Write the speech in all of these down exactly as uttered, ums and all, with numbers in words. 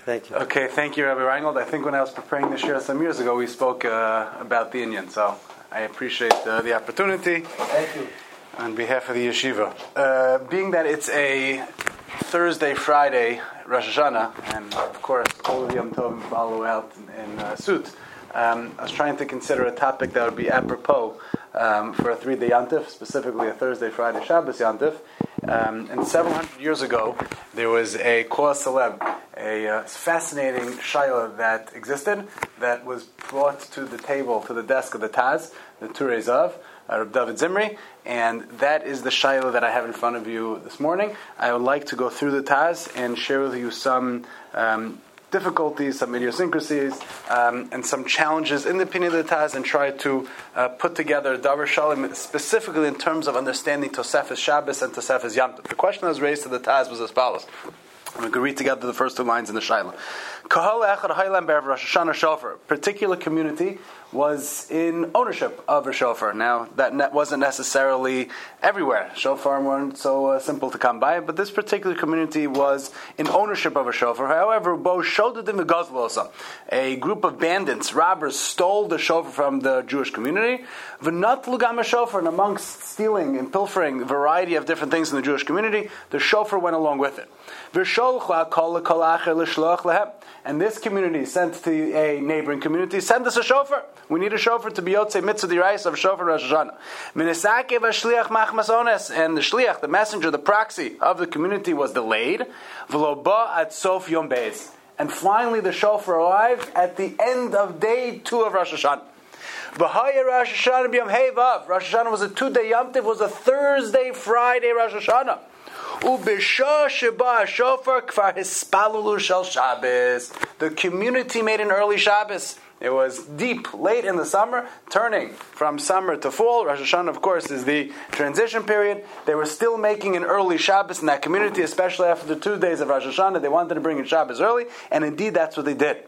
Thank you. Okay, thank you, Rabbi Reingold. I think when I was preparing this year some years ago, we spoke uh, about the Inyan, so I appreciate uh, the opportunity. Thank you. On behalf of the yeshiva. Uh, being that it's a Thursday, Friday, Rosh Hashanah, and of course all of Yom Tov follow out in, in uh, suit, um, I was trying to consider a topic that would be apropos um, for a three-day Yantif, specifically a Thursday, Friday, Shabbos Yantif. Um, and several hundred years ago, there was a Kol Celeb, a uh, fascinating shayla that existed, that was brought to the table, to the desk of the Taz, the Turei Zav, uh, Reb David Zimri, and that is the shayla that I have in front of you this morning. I would like to go through the Taz and share with you some um, difficulties, some idiosyncrasies, um, and some challenges in the opinion of the Taz, and try to uh, put together a Davar Shalom specifically in terms of understanding Tosefes Shabbos and Tosefes Yom Tov. The question that was raised to the Taz was as follows. I'm going to read together the first two lines in the Shaila. Kahal Echad Haylam Be'er Rosh Hashanah Shofar. Particular community was in ownership of a shofar. Now, that ne- wasn't necessarily everywhere. Shofar weren't so uh, simple to come by, but this particular community was in ownership of a shofar. However, Bo Shodadim Gazlosa, a group of bandits, robbers, stole the shofar from the Jewish community. V'nat Lugam shofar, and amongst stealing and pilfering a variety of different things in the Jewish community, the shofar went along with it. And this community sent to a neighboring community, send us a shofar. We need a shofar to be Yotzei Mitzvah D'Oraisa of shofar Rosh Hashanah. Minisakev HaShliach Machmas Ones, and the shliach, the messenger, the proxy of the community was delayed. V'lo ba at sof Yom Beis. And finally the shofar arrived at the end of day two of Rosh Hashanah. V'haya Rosh Hashanah b'Yom Hei Vav. Rosh Hashanah was a two-day Yom Tov, was a Thursday, Friday Rosh Hashanah. Ubisha sheba shofar kfar hispalulu shel Shabbos. The community made an early Shabbos. It was deep, late in the summer, turning from summer to fall. Rosh Hashanah, of course, is the transition period. They were still making an early Shabbos in that community, especially after the two days of Rosh Hashanah. They wanted to bring in Shabbos early, and indeed that's what they did.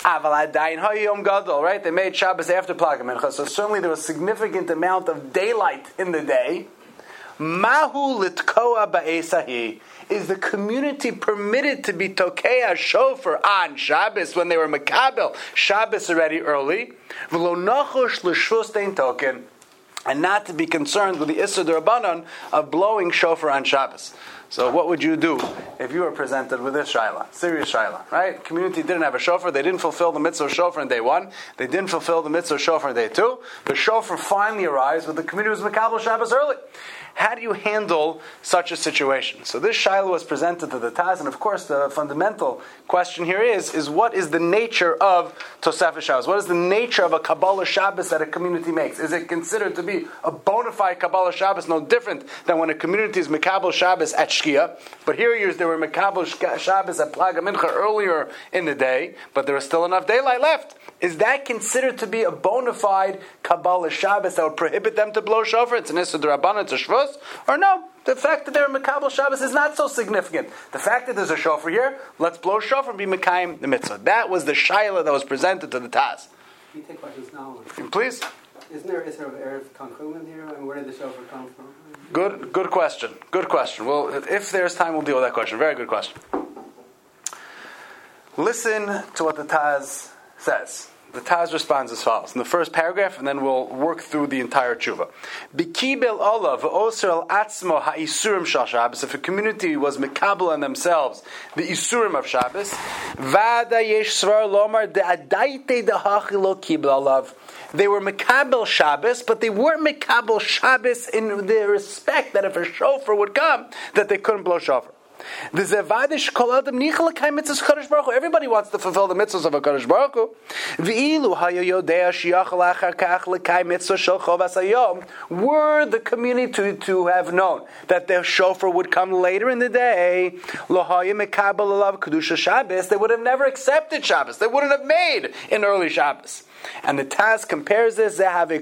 Right? They made Shabbos after Plag HaMincha, so certainly there was a significant amount of daylight in the day. Mahu litkoa ba'esahi. Is the community permitted to be tokea shofar on Shabbos when they were makabel Shabbos already early? V'lo nachush l'shvus dein token, and not to be concerned with the Issur D'Rabbanan of blowing shofar on Shabbos. So what would you do if you were presented with this shayla? Serious shayla, right? Community didn't have a shofar. They didn't fulfill the mitzvah of shofar on day one. They didn't fulfill the mitzvah of shofar on day two. The shofar finally arrives, but the community was makabel Shabbos early. How do you handle such a situation? So this shayla was presented to the Taz, and of course the fundamental question here is, is what is the nature of Tosefes Shabbos? What is the nature of a Kabbalah Shabbos that a community makes? Is it considered to be a bona fide Kabbalah Shabbos, no different than when a community is Mekabel Shabbos at Shkia? But here years they were Mekabel Shabbos at Plag HaMincha earlier in the day, but there was still enough daylight left. Is that considered to be a bona fide Kabbalah Shabbos that would prohibit them to blow shofar? It's an Issur D'Rabbanan, it's a Shvus? Or no, the fact that they're Mekabel Shabbos is not so significant. The fact that there's a shofar here, let's blow shofar and be Mekayim the mitzvah. That was the shayla that was presented to the Taz. Can you take questions now? Please. Isn't there is there an Erev Tanchumen here? And where did the shofar come from? Good, good question. Good question. Well, if there's time, we'll deal with that question. Very good question. Listen to what the Taz says. The Taz responds as follows in the first paragraph, and then we'll work through the entire tshuva. Bikibel olav v'oser atzmo ha'isurim shal Shabbos. If a community was mekabel on themselves the isurim of Shabbos, vada yesh svar lomar de'adaite dehachi lo kibel olav. They were mekabel Shabbos, but they weren't mekabel Shabbos in the respect that if a shofar would come, that they couldn't blow shofar. Everybody wants to fulfill the mitzvahs of a Kadosh Baruch Hu. Were the community to, to have known that their shofar would come later in the day, they would have never accepted Shabbos. They wouldn't have made an early Shabbos. And the Taz compares this.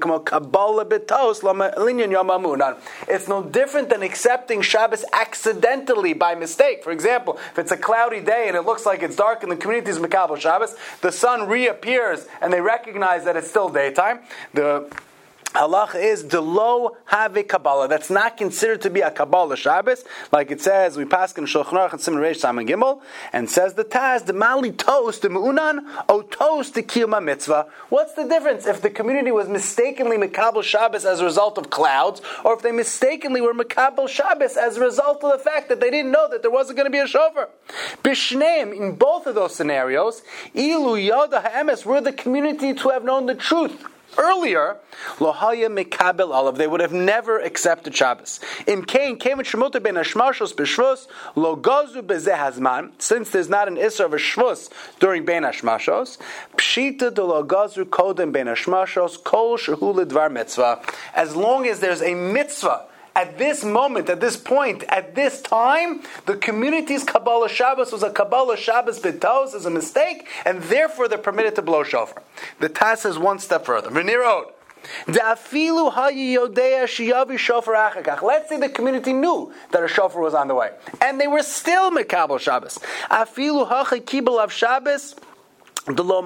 It's no different than accepting Shabbos accidentally by mistake. For example, if it's a cloudy day and it looks like it's dark and the community is Mekabel Shabbos, the sun reappears and they recognize that it's still daytime. The halacha is the lo have Kabbalah. That's not considered to be a Kabbalah Shabbos, like it says. We pass in Shulchan Aruch and Siman Reish Samon Gimel, and says the Taz the mali toast the meunan o toast the kiyuma mitzvah. What's the difference if the community was mistakenly Mekabel Shabbos as a result of clouds, or if they mistakenly were Mekabel Shabbos as a result of the fact that they didn't know that there wasn't going to be a shofar? Bishneim, in both of those scenarios, ilu yoda ha'emes, were the community to have known the truth earlier, lohaya mekabel olav, they would have never accepted Shabbos. Im kain came shmuta ben hashmashos b'shvus lo gozu bezeh hazman. Since there's not an isser of a shvus during ben hashmashos, pshita de lo gozu kodem ben hashmashos kol shehu ledvar mitzvah. As long as there's a mitzvah at this moment, at this point, at this time, the community's Kabbalah Shabbos was a Kabbalah Shabbos b'tos, is a mistake, and therefore they're permitted to blow shofar. The Taz says one step further. Let's say the community knew that a shofar was on the way, and they were still Mekabel Shabbos. Afilu hachi kibel av Shabbos. They can't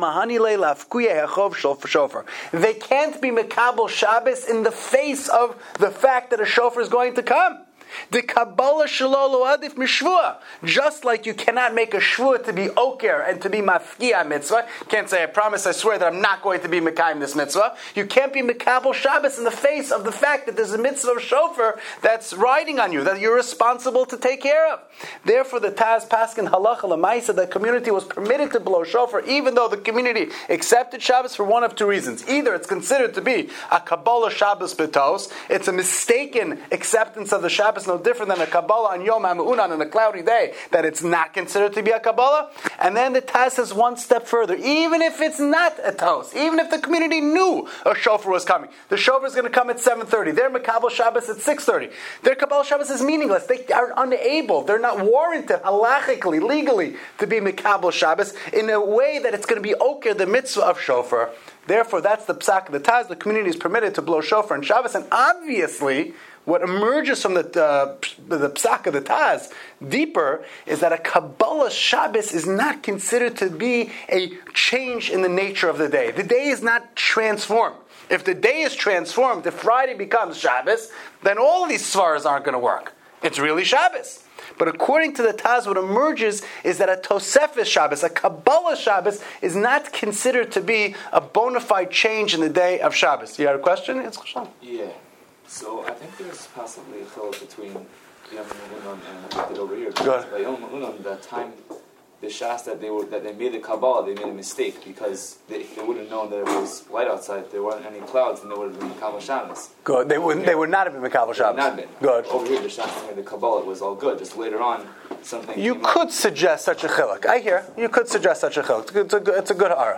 be Mekabel Shabbos in the face of the fact that a shofar is going to come. The Kabbalah Shalolo Adif Mishvua. Just like you cannot make a shvua to be oker and to be mafkia mitzvah. You can't say, I promise, I swear that I'm not going to be mekayim this mitzvah. You can't be Mekabel Shabbos in the face of the fact that there's a mitzvah of shofar that's riding on you, that you're responsible to take care of. Therefore, the Taz Paskin Halacha L'maisa, the community was permitted to blow shofar, even though the community accepted Shabbos for one of two reasons. Either it's considered to be a Kabbalah Shabbos B'tos, it's a mistaken acceptance of the Shabbos, no different than a Kabbalah on Yom HaMe'unan on a cloudy day, that it's not considered to be a Kabbalah. And then the Taz says one step further, even if it's not a tos, even if the community knew a shofar was coming, the shofar is going to come at seven thirty, their Mekabel Shabbos at six thirty, their Kabbalah Shabbos is meaningless, they are unable, they're not warranted halachically, legally, to be Mekabel Shabbos in a way that it's going to be oker, the mitzvah of shofar. Therefore, that's the psak of the Taz, the community is permitted to blow shofar on Shabbos, and obviously, what emerges from the uh, the psak of the Taz deeper is that a Kabbalah Shabbos is not considered to be a change in the nature of the day. The day is not transformed. If the day is transformed, if Friday becomes Shabbos, then all of these svaras aren't going to work. It's really Shabbos. But according to the Taz, what emerges is that a Tosefes Shabbos, a Kabbalah Shabbos, is not considered to be a bona fide change in the day of Shabbos. You had a question? It's Yeah. So I think there's possibly a chiluk between Yom HaMe'unan and what we did over here. Because by Yom HaMe'unan, the time, the shas that they were that they made the Kabbalah, they made a mistake because they, they would have known that it was light outside. There weren't any clouds, and they would have been Mekabel Shabbos. Good. They would. They would not have been Mekabel Shabbos. Not been. Good. Over here, the shas that made the Kabbalah, it was all good. Just later on, something. You could up. suggest such a chiluk. I hear. You could suggest such a chiluk. It's a good. It's a good ha'ara.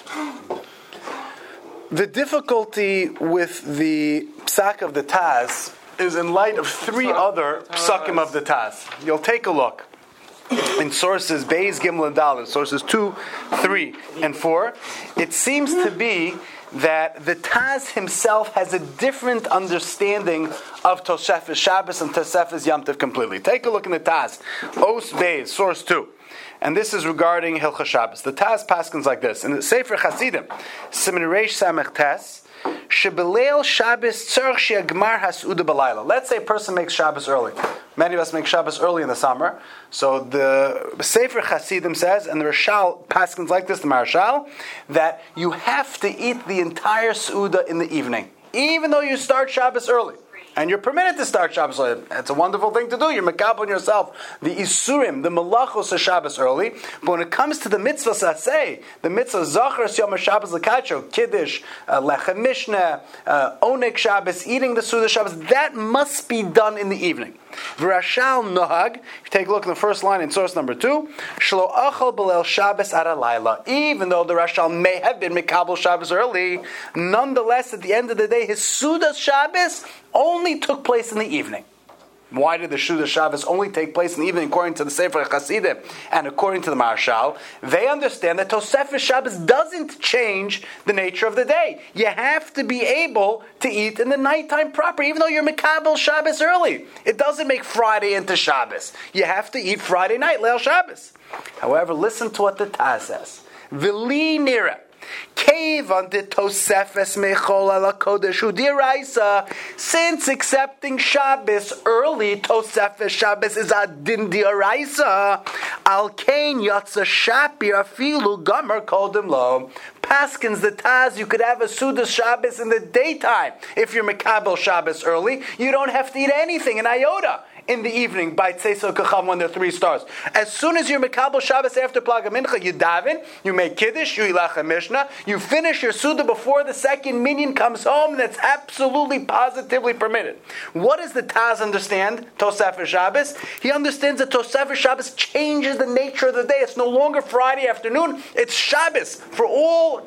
The difficulty with the psak of the Taz is in light of three other psakim of the Taz. You'll take a look in sources Beis, Gimel, and Daled, sources two, three, and four. It seems to be that the Taz himself has a different understanding of Tosefes Shabbos and Tosefes Yom Tov completely. Take a look in the Taz. Os Beis, source two. And this is regarding Hilchos Shabbos. The Taz paskins like this. In the Sefer Chasidim, Siman Reish Samech Tes, Shebeleil Shabbos tzarich she'agmar has'uda b'layla. Let's say a person makes Shabbos early. Many of us make Shabbos early in the summer. So the Sefer Chasidim says, and the Rashal paskins like this, the Marashal, that you have to eat the entire Su'uda in the evening, even though you start Shabbos early. And you're permitted to start Shabbos early. It's a wonderful thing to do. You're mekabel on yourself the isurim, the malachos of Shabbos early. But when it comes to the mitzvah saseh, the mitzvah zachar yom Shabbos lekacho, kiddush, uh, lechem mishnah, uh, onek Shabbos, eating the suda Shabbos, that must be done in the evening. V'rashal nohag. If you take a look at the first line in source number two, shlo achal b'leil Shabbos ad halayla. Even though the Rashal may have been mekabel Shabbos early, nonetheless, at the end of the day, his suda Shabbos only took place in the evening. Why did the Suda Shabbos only take place in the evening according to the Sefer Chasidim and according to the Marshal? They understand that Tosefes Shabbos doesn't change the nature of the day. You have to be able to eat in the nighttime proper, even though you're Mekabel Shabbos early. It doesn't make Friday into Shabbos. You have to eat Friday night, Leil Shabbos. However, listen to what the Taz says. V'li nira. Kevan de Tosefes mechol ala kodesh udiraisa. Since accepting Shabbos early, Tosefes Shabbos is a din diraisa. Al kain yatsa shapir afilu gomer kodim lo. Paskins the Taz, you could have a Sudas Shabbos in the daytime. If you're Mekabel Shabbos early, you don't have to eat anything, an iota, in the evening by Tzeso Kacham when there are three stars. As soon as you're Mekabel Shabbos after Plaga Mincha, you daven, you make Kiddush, you ilach a Mishnah, you finish your Suda before the second minion comes home, and that's absolutely, positively permitted. What does the Taz understand, Tosefes Shabbos? He understands that Tosefes Shabbos changes the nature of the day. It's no longer Friday afternoon, it's Shabbos for all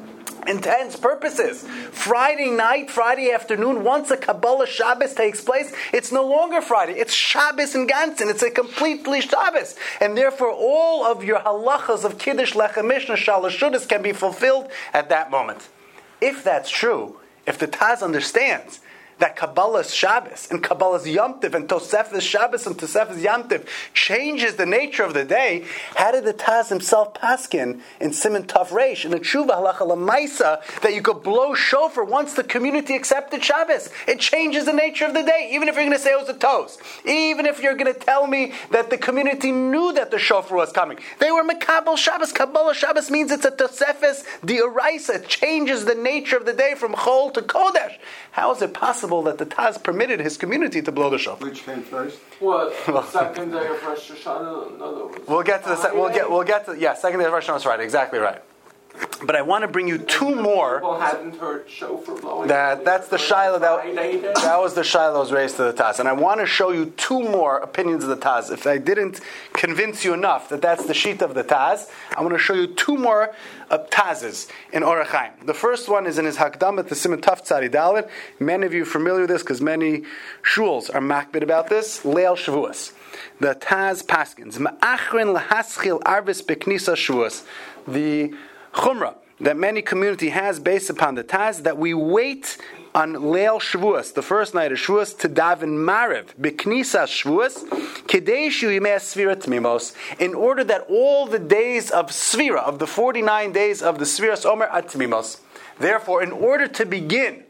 intents purposes. Friday night, Friday afternoon, once a Kabbalah Shabbos takes place, it's no longer Friday. It's Shabbos in Gansen. It's a completely Shabbos. And therefore, all of your halachas of Kiddush, Lechem Mishnah, Shalosh Shudas can be fulfilled at that moment. If that's true, if the Taz understands that Kabbalah's Shabbos and Kabbalah's Yom Tov and Tosefes Shabbos and Tosefes Yom Tov changes the nature of the day, how did the Taz himself paskin in Siman Tov Reish in the Tshuva Halacha L'Maisa that you could blow shofar once the community accepted Shabbos? It changes the nature of the day, even if you're going to say it was a toast, even if you're going to tell me that the community knew that the shofar was coming. They were Mekabel Shabbos. Kabbalah Shabbos means it's a Tosefes D'Oraisa. It changes the nature of the day from Chol to Kodesh. How is it possible that the Taz permitted his community to blow the shofar? Which came first? Well, second day of Rosh Hashanah. In other words, we'll get to the se- we'll get we'll get to yeah second day of Rosh Hashanah is right, exactly right. But I want to bring you two more. People hadn't heard shofar blowing. That that's the Shiloh that, that was the Shiloh's raised to the Taz, and I want to show you two more opinions of the Taz. If I didn't convince you enough that that's the sheet of the Taz, I want to show you two more uh, Tazes in Orach Chaim. The first one is in his Hakdamat to Siman Taf Tzadi Dalet. Many of you are familiar with this because many shuls are makbid about this. Leil Shavuos. The Taz Paskins Ma'achrin lahaschil arvis beknisa Shavuos. The Chumrah that many community has based upon the Taz that we wait on Leil Shavuos, the first night of Shavuos, to daven Maariv B'Knisa Shavuos Kedeshu Yimei Svira Tmimos, in order that all the days of Svira, of the forty-nine days of the Sviras Omer at Tmimos. Therefore, in order to begin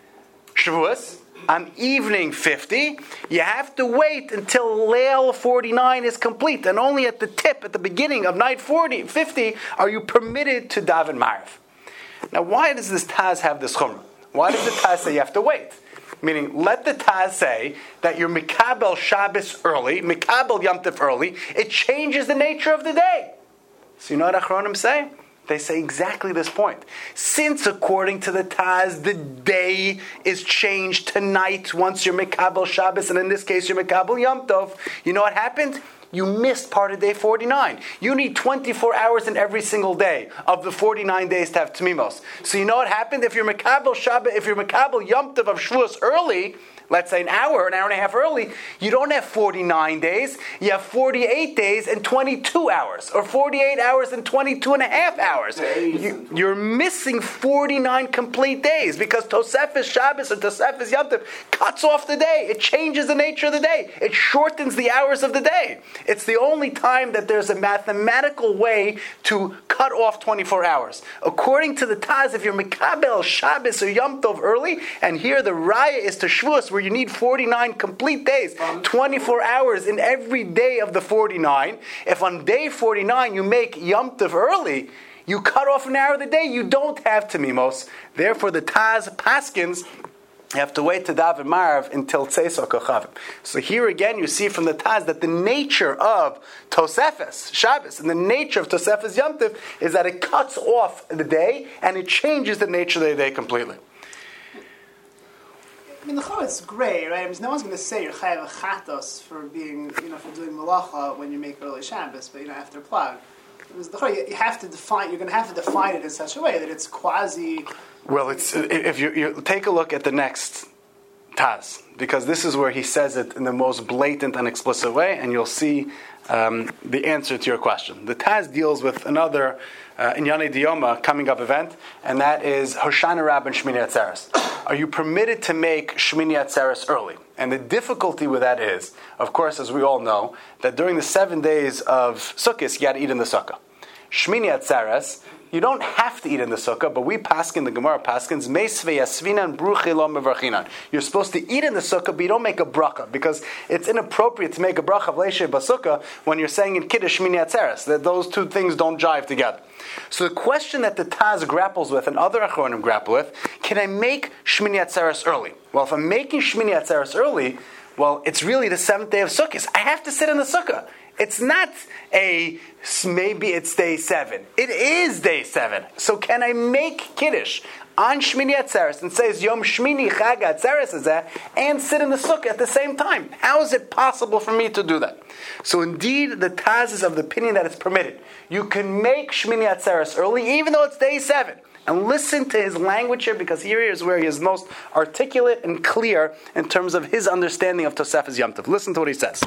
Shavuos on evening fifty, you have to wait until Leil forty-nine is complete, and only at the tip, at the beginning of night forty, fifty, are you permitted to daven Maariv. Now, why does this Taz have this chumrah? Why does the Taz say you have to wait? Meaning, let the Taz say that you're Mikabel Shabbos early, Mikabel Yom Tov early, it changes the nature of the day. So you know what Achronim say? They say exactly this point. Since, according to the Taz, the day is changed tonight once you're Mekabel Shabbos, and in this case you're Mekabel Yom Tov, you know what happened? You missed part of day forty-nine. You need twenty-four hours in every single day of the forty-nine days to have Tmimos. So you know what happened? If you're Mekabel Shabbos, if you're Mekabel Yom Tov of Shavuos early, let's say an hour, an hour and a half early, you don't have forty-nine days, you have forty-eight days and twenty-two hours, or forty-eight hours and twenty-two and a half hours. You, you're missing forty-nine complete days, because Tosefes Shabbos or Tosefes Yom Tov cuts off the day. It changes the nature of the day. It shortens the hours of the day. It's the only time that there's a mathematical way to cut off twenty-four hours. According to the Taz, if you're Mekabel Shabbos or Yom Tov early, and here the Raya is to Shavuos, where you need forty-nine complete days, twenty-four hours in every day of the forty-nine. If on day forty-nine you make Yom Tov early, you cut off an hour of the day, you don't have Tamimos. Therefore, the Taz Paskins, you have to wait to daven Maariv until Tzeis HaKochavim. So here again, you see from the Taz that the nature of Tosefes Shabbos and the nature of Tosefes Yom Tov is that it cuts off the day and it changes the nature of the day completely. I mean, the chol is great, right? I mean, no one's going to say you're chayav chatos for being, you know, for doing malacha when you make early Shabbos, but you know, after plag. The chol, you have to define. You're going to have to define it in such a way that it's quasi. Well, it's if you, you take a look at the next Taz, because this is where he says it in the most blatant and explicit way, and you'll see um, the answer to your question. The Taz deals with another uh, Inyane Diyoma coming up event, and that is Hoshana Rab and Shmini Atzeres. Are you permitted to make Shmini Atzeres early? And the difficulty with that is, of course, as we all know, that during the seven days of Sukkot, you got to eat in the Sukkah. Shmini Atzeres, you don't have to eat in the sukkah, but we paskin, the Gemara paskins, meisve yasvinan bruchi lo mevarchinan. You're supposed to eat in the sukkah, but you don't make a bracha, because it's inappropriate to make a bracha of leishe basukkah when you're saying in Kiddush Shmini Atzeres, that those two things don't jive together. So the question that the Taz grapples with, and other Achronim grapple with, can I make Shmini Atzeres early? Well, if I'm making Shmini Atzeres early, well, it's really the seventh day of Sukkot. I have to sit in the sukkah. It's not a, maybe it's day seven. It is day seven. So can I make Kiddush on Shmini Atzeres and say Yom Shmini Chag Atzeres Hazeh and sit in the sukkah at the same time? How is it possible for me to do that? So indeed, the Taz is of the opinion that it's permitted. You can make Shmini Atzeres early, even though it's day seven. And listen to his language here, because here is where he is most articulate and clear in terms of his understanding of Tosefes Yom Tov. Listen to what he says.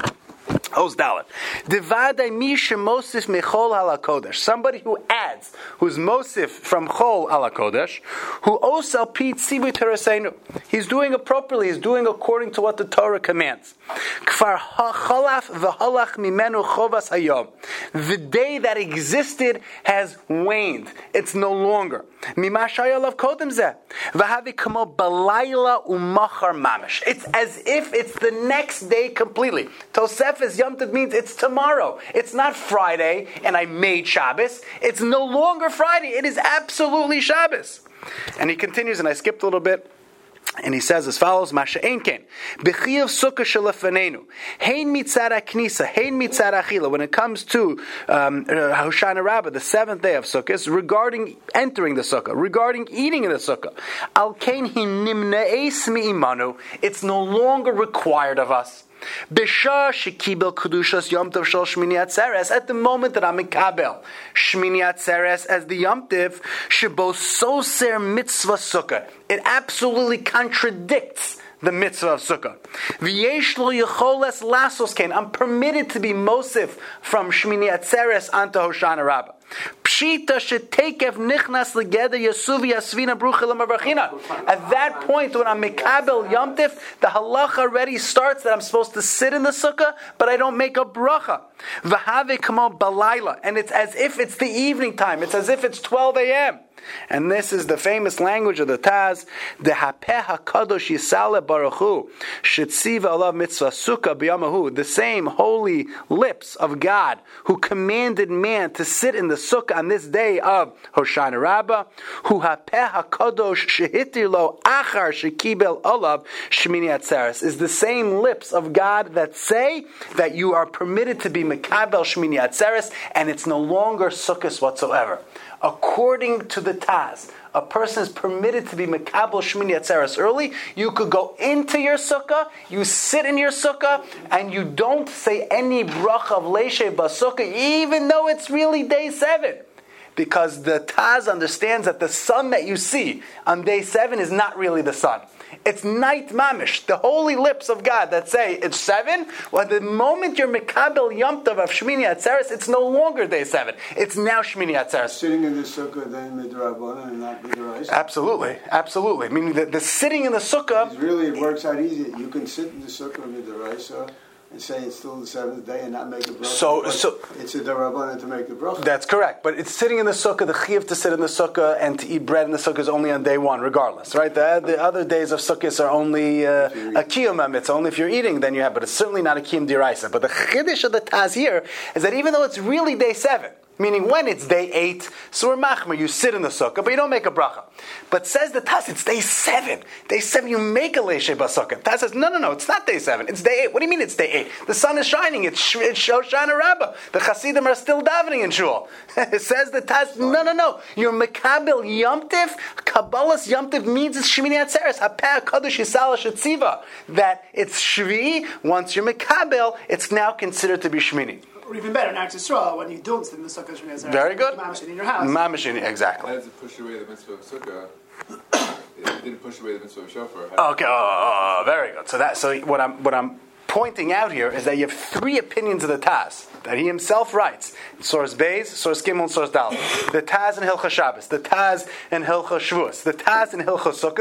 Oz Dalet. Devadai mi shemosif mechol ala kodesh. Somebody who adds, who's mosif from chol ala kodesh, who osal pi tzivui teraseinu. He's doing appropriately. He's doing according to what the Torah commands. Kfar chalaf v'halach mimenu chovas hayom. The day that existed has waned. It's no longer. Mima shayalav kodem zeh. V'havi kamo balayla umachar mamish. It's as if it's the next day completely. Tosefes Yom Tov means it's tomorrow. It's not Friday and I made Shabbos. It's no longer Friday. It is absolutely Shabbos. And he continues, and I skipped a little bit. And he says as follows: Masha ein ken b'chiyav sukkah shelafanenu hein mitzad knisa hein mitzad achila. When it comes to um, Hoshana Rabbah, the seventh day of Sukkot, regarding entering the sukkah, regarding eating in the sukkah, al kein hi nimnaes mi'imanu. It's no longer required of us. B'shah shekibel kedushas Yom Tov shel Shmini Atzeres. At the moment that I'm in Kabel Shmini Atzeres as the Yom Tov, shebo soser mitzvah sukkah. It absolutely contradicts the mitzvah of sukkah. V'yesh lo yecholes lasos ken. I'm permitted to be mosif from Shmini Atzeres onto Hoshana Rabbah. Pshita shetekev nichnas legeder yasuvi yasvina bruchel mavrachina. At that point, when I'm mekabel Yom Tov, the halacha already starts that I'm supposed to sit in the sukkah, but I don't make a bracha. V'have kamo balayla, and it's as if it's the evening time. It's as if it's twelve a.m. And this is the famous language of the Taz. The hapeh hakadosh yisale baruchu shetziva alav mitzvah sukkah b'yamahu. The same holy lips of God who commanded man to sit in the sukkah on this day of Hoshana Rabbah. Hu hapeh hakadosh shehitir lo achar shekibel alav shmini atzeres. Is the same lips of God that say that you are permitted to be mekabel shmini atzeres, and it's no longer sukkahs whatsoever. According to the Taz, a person is permitted to be mekabel Shmini Atzeres early. You could go into your sukkah, you sit in your sukkah, and you don't say any bracha of leishe basukkah, even though it's really day seven. Because the Taz understands that the sun that you see on day seven is not really the sun. It's night mamish, the holy lips of God that say it's seven. Well, the moment you're mekabel Yom Tov of Shmini Atzeres, it's no longer day seven. It's now Shmini Atzeres. Sitting in the sukkah then midrabanan and not midraisa. Absolutely, absolutely. Meaning that the sitting in the sukkah. It's really, it works out easy. You can sit in the sukkah midraisa and say it's still the seventh day and not make a bracha. So, so it's a derabanan to make the bracha. That's correct. But it's sitting in the sukkah, the chiyuv to sit in the sukkah and to eat bread in the sukkah is only on day one, regardless, right? The, the other days of sukkahs are only uh, a kiyum. It's only if you're eating, then you have, but it's certainly not a kiyum diraisa. But the chiddush of the Taz here is that even though it's really day seven, meaning when it's day eight, so we're machmer, you sit in the sukkah, but you don't make a bracha. But says the Taz, it's day seven. Day seven, you make a leishe basukkah. Taz says, no, no, no, it's not day seven. It's day eight. What do you mean it's day eight? The sun is shining. It's, it's Hoshana Rabbah. The Hasidim are still davening in shul. It says the Taz, no, no, no. You're mekabel Yom Tov. Kabbalah's Yom Tov means it's Shmini Atzeres. Hapeh HaKadosh Yisala Shetziva. That it's Shvi. Once you're mekabel, it's now considered to be Shmini. Or even better, in Eretz Yisrael, when you don't sit in the sukkah Shmini Atzeres. Very good. Mamish in your house. Mamish in, exactly. How does it push away the mitzvah of sukkah? It didn't push away the mitzvah of shofar. Okay, oh, oh, oh, very good. So that, so what I'm, what I'm pointing out here is that you have three opinions of the Taz that he himself writes. Source Beis, Source Gimel, and Source Dal. The Taz and Hilchah Shabbos, the Taz and Hilchah Shavuos, the Taz and Hilchah Sukkos.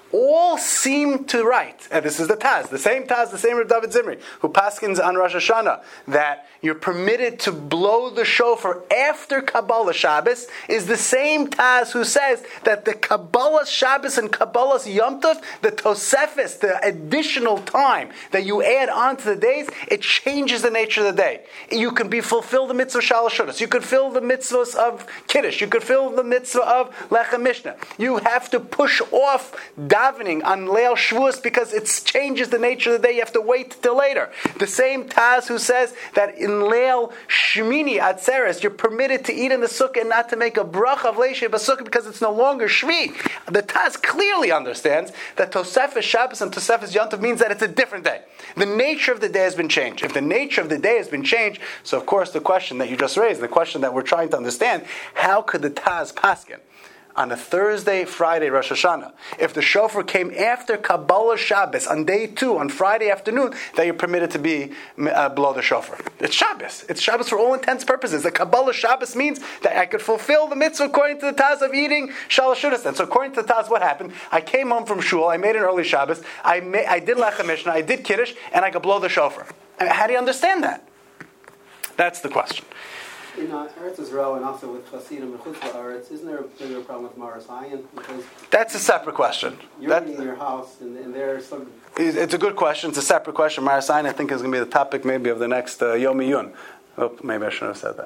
all seem to write, and this is the Taz, the same Taz, the same Rav David Zimri, who paskins on Rosh Hashanah, that you're permitted to blow the shofar after Kabbalah Shabbos, is the same Taz who says that the Kabbalah Shabbos and Kabbalah Yom Tov, the Tosefes, the additional time that you add on to the days, it changes the nature of the day. You can be fulfill the mitzvah Shalosh Shudas, you could fill the mitzvahs of Kiddush, you could fill the mitzvah of Lechem Mishnah. You have to push off davening on Leil Shavuos because it changes the nature of the day. You have to wait till later. The same Taz who says that in Leil Shmini Atzeres you're permitted to eat in the sukkah and not to make a bracha of Leishe B'sukkah because it's no longer Shvi. The Taz clearly understands that Tosefes Shabbos and Tosefes Yom Tov means that it's a different day. The nature of the day has been changed. If the nature of the day has been changed, so of course the question that you just raised, the question that we're trying to understand, how could the Taz paskin on a Thursday, Friday, Rosh Hashanah, if the shofar came after Kabbalah Shabbos on day two, on Friday afternoon, that you're permitted to be uh, below the shofar? It's Shabbos. It's Shabbos for all intents and purposes. The Kabbalah Shabbos means that I could fulfill the mitzvah according to the Taz of eating Shalosh Shudas. And so according to the Taz, what happened? I came home from shul, I made an early Shabbos, I, ma- I did Lechem Mishnah, I did Kiddush, and I could blow the shofar. I mean, how do you understand that? That's the question. In uh, Eretz Israel and also with Hasidim and Chutz La'aretz, isn't there a bigger problem with Maras Ayin? Because that's a separate question. You're that, eating in your house, and, and there's some... It's a good question. It's a separate question. Maras Ayin, I think, is going to be the topic maybe of the next uh, Yom Iyun. Oh, maybe I shouldn't have said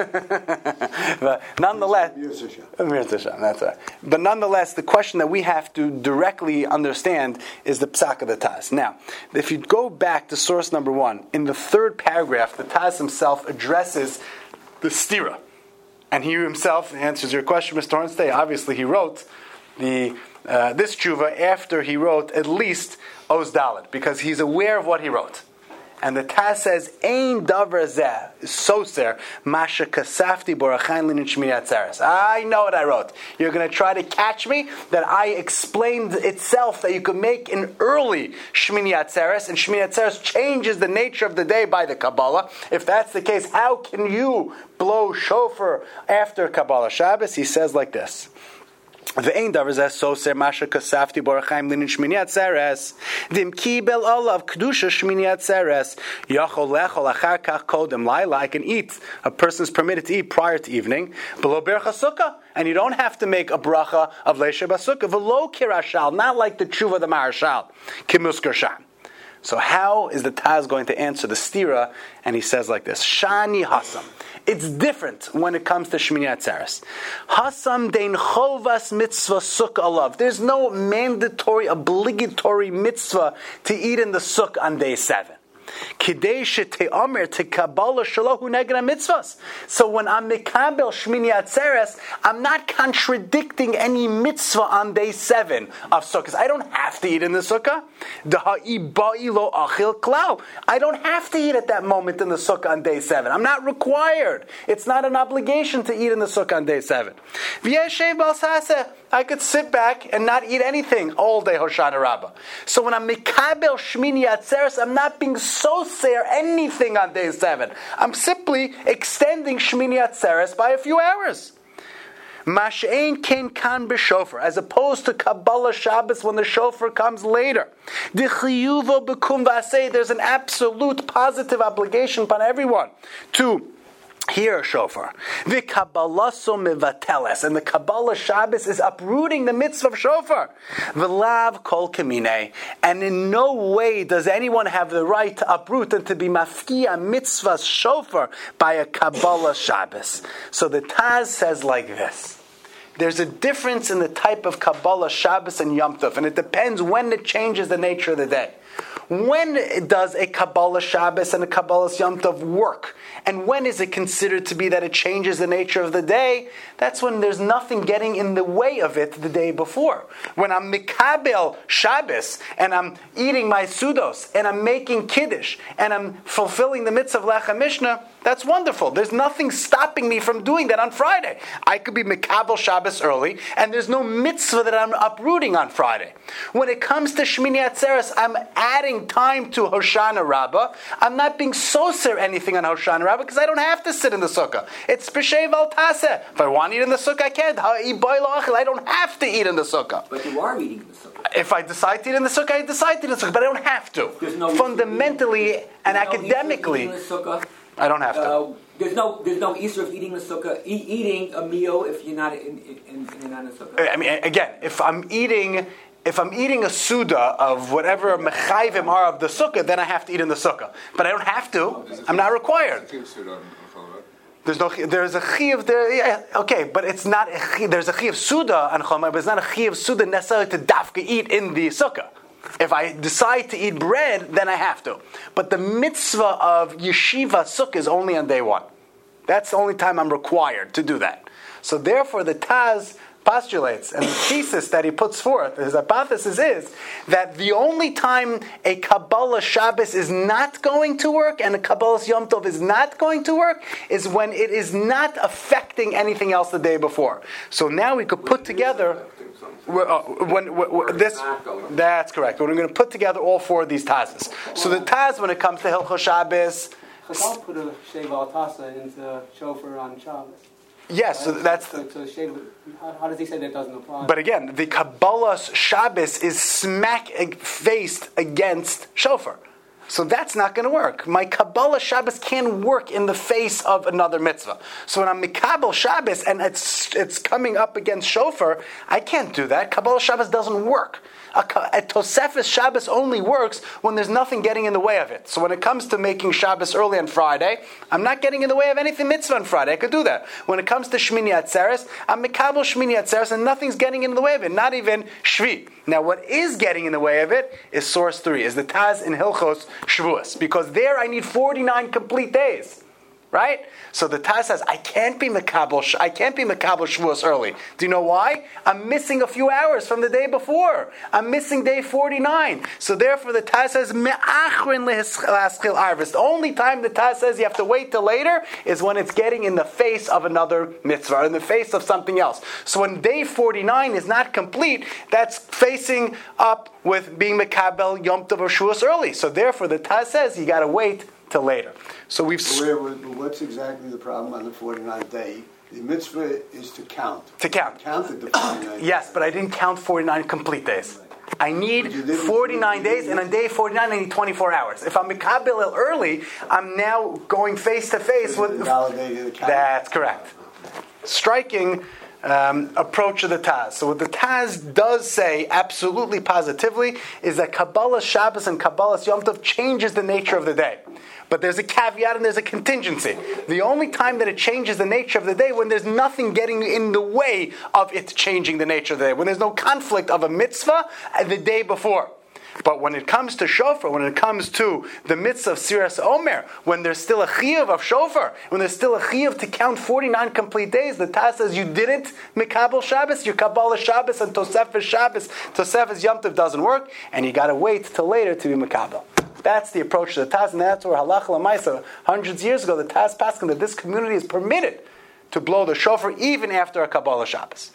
that. But nonetheless, that's right. But nonetheless, the question that we have to directly understand is the Psak of the Taz. Now, if you go back to source number one, in the third paragraph, the Taz himself addresses the stira, and he himself answers your question, Mister Hornstein. Obviously, he wrote the uh, this tshuva after he wrote at least Oz Dalet, because he's aware of what he wrote. And the Taz says, "Ein davar zeh soser masha kasafti borachain linin shmini atzeres." I know what I wrote. You're going to try to catch me that I explained itself that you could make an early shmini atzeres, and shmini atzeres changes the nature of the day by the Kabbalah. If that's the case, how can you blow shofar after Kabbalah Shabbos? He says like this. Ve'ein davar zeh soser masha kasafti borachaim linin shmini atzeres dim kibel olav kedusha shmini atzeres yachol lechol achar kach kodem laila. I can eat. A person is permitted to eat prior to evening below berach sukkah, and you don't have to make a bracha of leishe b'sukkah v'lo kirashal, not like the tshuva the Maharshal kimuskar sham. So how is the Taz going to answer the stira? And he says like this: Shani Hasam. It's different when it comes to Shmini Atzeres. Hasam dein chovas mitzvah sukkah alav. There's no mandatory, obligatory mitzvah to eat in the sukkah on day seven. Kidei shete'omer te kabbalah shalahu neged mitzvahs. So when I'm mekabel Shmini Atzeres, I'm not contradicting any mitzvah on day seven of sukkahs. I don't have to eat in the sukkah. Daha'i ba'i lo achil klau. I don't have to eat at that moment in the sukkah on day seven. I'm not required. It's not an obligation to eat in the sukkah on day seven. V'yeshev balsaseh. I could sit back and not eat anything all day Hoshana Rabbah. So when I'm mekabel Shmini Atzeres, I'm not being so ser anything on day seven. I'm simply extending Shmini Atzeres by a few hours. Mash'ein ken kan b'shofar, as opposed to Kabbalah Shabbos when the shofar comes later. D'chiyuvo b'kum v'aseh, there's an absolute positive obligation upon everyone to hear a shofar. The Kabbalaso mevateles, and the Kabbalah Shabbos is uprooting the mitzvah of shofar. V'lav kol kamine, and in no way does anyone have the right to uproot and to be mafkia mitzvah shofar by a Kabbalah Shabbos. So the Taz says like this: there's a difference in the type of Kabbalah Shabbos and Yom Tov, and it depends when it changes the nature of the day. When does a Kabbalah Shabbos and a Kabbalah Yom Tov work? And when is it considered to be that it changes the nature of the day? That's when there's nothing getting in the way of it the day before. When I'm Mikabel Shabbos and I'm eating my sudos and I'm making Kiddush and I'm fulfilling the mitzvah of Lechem Mishnah, that's wonderful. There's nothing stopping me from doing that on Friday. I could be Mikabel Shabbos early, and there's no mitzvah that I'm uprooting on Friday. When it comes to Shmini Atzeres, I'm adding adding time to Hoshana Rabbah. I'm not being soser anything on Hoshana Rabbah because I don't have to sit in the sukkah. It's B'Shei Val Taseh. If I want to eat in the sukkah, I can't. I don't have to eat in the sukkah. But you are eating in the sukkah. If I decide to eat in the sukkah, I decide to eat in the sukkah, but I don't have to. No Fundamentally and no academically, in the sukkah. I don't have to. Uh, there's no there's no Easter of eating the sukkah, e- eating a meal if you're not in in, in, in, in the sukkah. I mean, again, if I'm eating, if I'm eating a suda of whatever mechayvim are of the sukkah, then I have to eat in the sukkah. But I don't have to. I'm not required. There's no, there's a chiv there. Yeah, okay, but it's not. A chiv, there's a chiv suda on Chol, but it's not a chiv suda necessarily to dafka eat in the sukkah. If I decide to eat bread, then I have to. But the mitzvah of yeshiva sukkah is only on day one. That's the only time I'm required to do that. So therefore, the Taz postulates, and the thesis that he puts forth, his hypothesis is that the only time a Kabbalah Shabbos is not going to work and a Kabbalah Yom Tov is not going to work is when it is not affecting anything else the day before. So now we could put together. Uh, when, when, when this, that's correct. We're going to put together all four of these Tazes. So the Taz, when it comes to Hilchos Shabbos, Chazal put a Sheva Tasa into shofar on Shabbos. Yes, so that's. So, so Sheva, how, how does he say that doesn't apply? But again, the Kabbalah Shabbos is smack faced against shofar. So that's not going to work. My Kabbalah Shabbos can't work in the face of another mitzvah. So when I'm Mikabel Shabbos and it's it's coming up against shofar, I can't do that. Kabbalah Shabbos doesn't work. A, a Tosefes Shabbos only works when there's nothing getting in the way of it. So when it comes to making Shabbos early on Friday, I'm not getting in the way of anything mitzvah on Friday. I could do that. When it comes to Shmini Atzeres, I'm Mikabel Shmini Atzeres and nothing's getting in the way of it. Not even Shvi. Now what is getting in the way of it is source three, is the Taz in Hilchos Shavuos. Because there I need forty-nine complete days. Right? So the Taz says, I can't be Makabel, I can't be Makabel Shavuos early. Do you know why? I'm missing a few hours from the day before. I'm missing day forty-nine. So therefore the Taz says, Me'achrin le'haschil arvis. The only time the Taz says you have to wait till later is when it's getting in the face of another mitzvah, in the face of something else. So when day forty-nine is not complete, that's facing up with being Makabel Yom Tov or Shavuos early. So therefore the Taz says you got to wait till later. So we've. Where, what's exactly the problem on the forty-ninth day? The mitzvah is to count. To count. Counted the forty-nine. Yes, but I didn't count forty-nine complete days. I need forty-nine days, and on day forty-nine I need twenty-four hours. If I'm Mikabel early, I'm now going face to face with. Validating the count. That's correct. Striking um, approach of the Taz. So what the Taz does say, absolutely positively, is that Kabbalah Shabbos and Kabbalah Yom Tov changes the nature of the day. But there's a caveat and there's a contingency. The only time that it changes the nature of the day when there's nothing getting in the way of it changing the nature of the day. When there's no conflict of a mitzvah the day before. But when it comes to shofar, when it comes to the mitzvah of Siras Omer, when there's still a chiyuv of shofar, when there's still a chiyuv to count forty-nine complete days, the Taz says you didn't Mikabel Shabbos, your Kabbalah Shabbos and Tosefes Shabbos, Tosefes Yom Tov doesn't work, and you got to wait till later to be Mikabel. That's the approach to the Taz, and that's where Halacha L'maisa, hundreds of years ago, the Taz passed that this community is permitted to blow the shofar even after a Kabbalah Shabbos.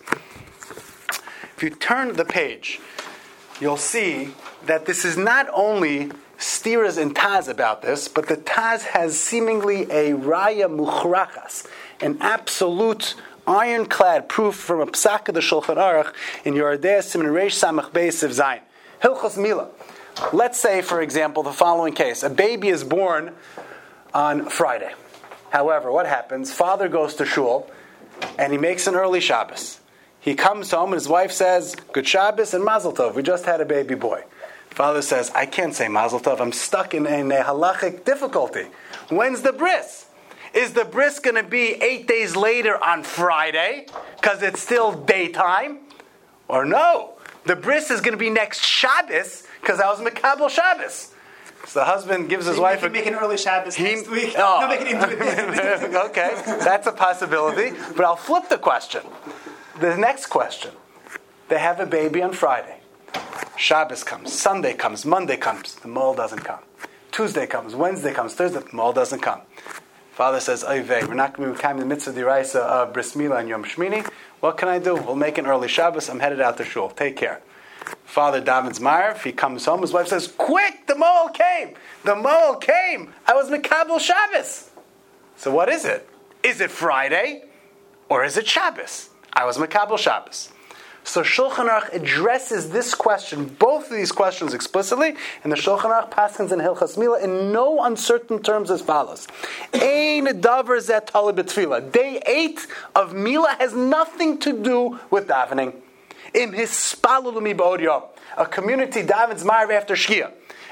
If you turn the page, you'll see that this is not only stiras and Taz about this, but the Taz has seemingly a raya muchrachas, an absolute ironclad proof from a psak of the Shulchan Aruch in Yoredei Siman Reish Samach Beis Siv Zayin. Hilchos Mila. Let's say, for example, the following case. A baby is born on Friday. However, what happens? Father goes to shul, and he makes an early Shabbos. He comes home, and his wife says, Good Shabbos and Mazel Tov. We just had a baby boy. Father says, I can't say Mazel Tov. I'm stuck in, in a halachic difficulty. When's the bris? Is the bris going to be eight days later on Friday, because it's still daytime? Or no? The bris is going to be next Shabbos, because I was Mikabel Shabbos. So the husband gives his so wife a... make an early Shabbos he, next week. Oh. No, make it into it. Okay, that's a possibility. But I'll flip the question. The next question. They have a baby on Friday. Shabbos comes, Sunday comes, Monday comes. The mole doesn't come. Tuesday comes, Wednesday comes, Thursday, the mole doesn't come. Father says, Oyvei, we're not going to be the mitzvah d'iraisa of Bris Milah and Yom Shmini. What can I do? We'll make an early Shabbos. I'm headed out to shul. Take care. Father davens Marv, he comes home, his wife says, quick, the Moel came! The Moel came! I was Mekabel Shabbos! So what is it? Is it Friday? Or is it Shabbos? I was Mekabel Shabbos. So Shulchan Aruch addresses this question, both of these questions explicitly, and the Shulchan Aruch paskins in Hilchas Mila in no uncertain terms as follows. Ein davar zeh talid b'tefillah. Day eight of Mila has nothing to do with davening. Im hispalulu mi ba'od yom. A community davens Marv after Shkia.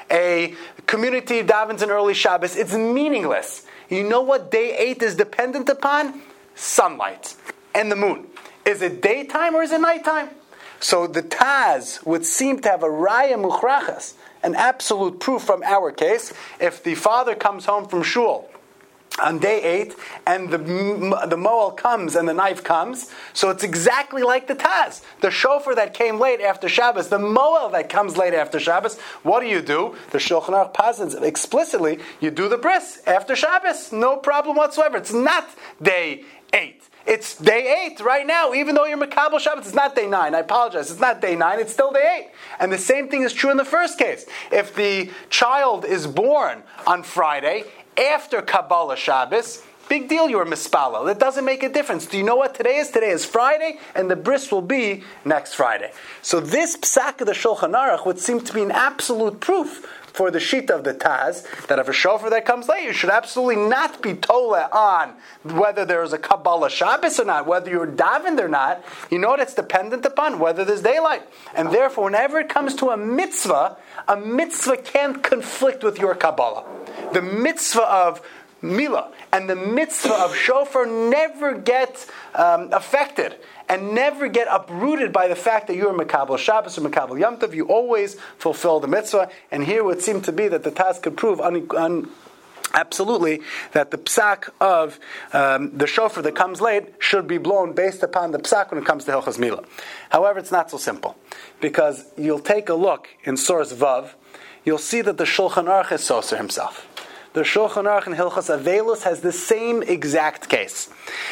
A community davens in early Shabbos. It's meaningless. You know what day eight is dependent upon? Sunlight and the moon. Is it daytime or is it nighttime? So the Taz would seem to have a raya muchrachas, an absolute proof from our case. If the father comes home from shul on day eight and the the moel comes and the knife comes, so it's exactly like the Taz. The shofar that came late after Shabbos, the moel that comes late after Shabbos, what do you do? The Shulchan Aruch passes explicitly, you do the bris after Shabbos. No problem whatsoever. It's not day eight. It's day eight right now, even though you're Mekabel Shabbos. It's not day nine. I apologize. It's not day nine. It's still day eight. And the same thing is true in the first case. If the child is born on Friday after Kabbalah Shabbos, big deal, you're mispalel. It doesn't make a difference. Do you know what today is? Today is Friday, and the bris will be next Friday. So this psak of the Shulchan Aruch would seem to be an absolute proof for the sheet of the Taz, that if a shofar that comes late, you should absolutely not be tole on whether there is a Kabbalah Shabbos or not, whether you're davened or not. You know what it's dependent upon? Whether there's daylight. And therefore, whenever it comes to a mitzvah, a mitzvah can't conflict with your Kabbalah. The mitzvah of Mila and the mitzvah of shofar never get um, affected and never get uprooted by the fact that you're Mekabel Shabbos or Mekabel Yom Tov. You always fulfill the mitzvah. And here it would seem to be that the Taz could prove un, un, absolutely that the psak of um, the shofar that comes late should be blown based upon the psak when it comes to Hilchas Mila. However, it's not so simple, because you'll take a look in source Vav, you'll see that the Shulchan Aruch is Soser himself. The Shulchan Aruch in Hilchas Avelus has the same exact case.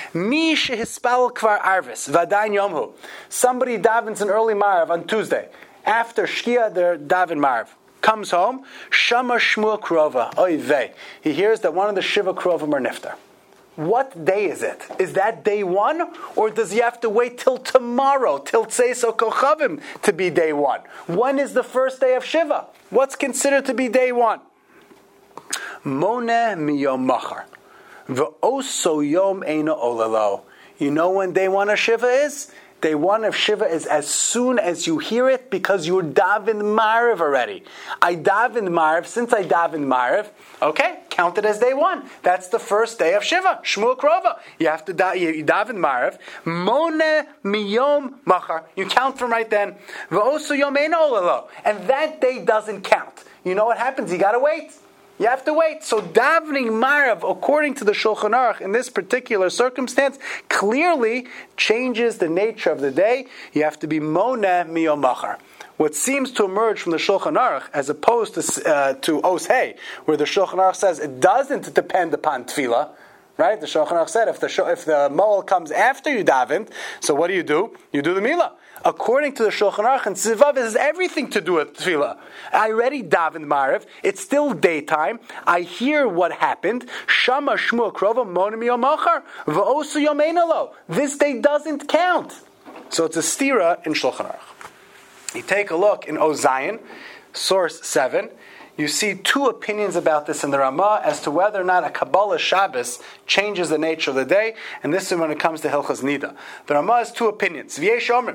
Mi shehispal kvar arvis v'adayin yomhu. Somebody davens an early marv on Tuesday. After Shkia, they're daven marv. Comes home, shama shmua krova, oy vey. He hears that one of the shiva krovim are niftar. What day is it? Is that day one? Or does he have to wait till tomorrow, till Tzeis Kochavim, to be day one? When is the first day of Shiva? What's considered to be day one? Moneh miyom machar, v'oso yom eino olelo. You know when day one of Shiva is? Day one of Shiva is as soon as you hear it, because you're davened Mariv already. I davened Mariv, since I davened Mariv, okay, count it as day one. That's the first day of Shiva, Shmuel Krova. You have to da- you daven Mariv, Moneh miyom machar. You count from right then. V'oso yom eino olelo. And that day doesn't count. You know what happens? You gotta wait. You have to wait. So davening Marav, according to the Shulchan Aruch, in this particular circumstance, clearly changes the nature of the day. You have to be Moneh miyom machar. What seems to emerge from the Shulchan Aruch, as opposed to uh, to Os Hey, where the Shulchan Aruch says it doesn't depend upon tefillah, right? The Shulchan Aruch said if the if the moel comes after you davened, so what do you do? You do the milah. According to the Shulchan Aruch and Tzivav, it has everything to do with tefillah. I already davened Mariv. It's still daytime. I hear what happened. Shama shmua krova moneh miyom machar v'osu yom eino lo. This day doesn't count. So it's a stira in Shulchan Aruch. You take a look in Ozayin, source seven. You see two opinions about this in the Ramah as to whether or not a Kabbalah Shabbos changes the nature of the day, and this is when it comes to Hilchas Nida. The Ramah has two opinions. The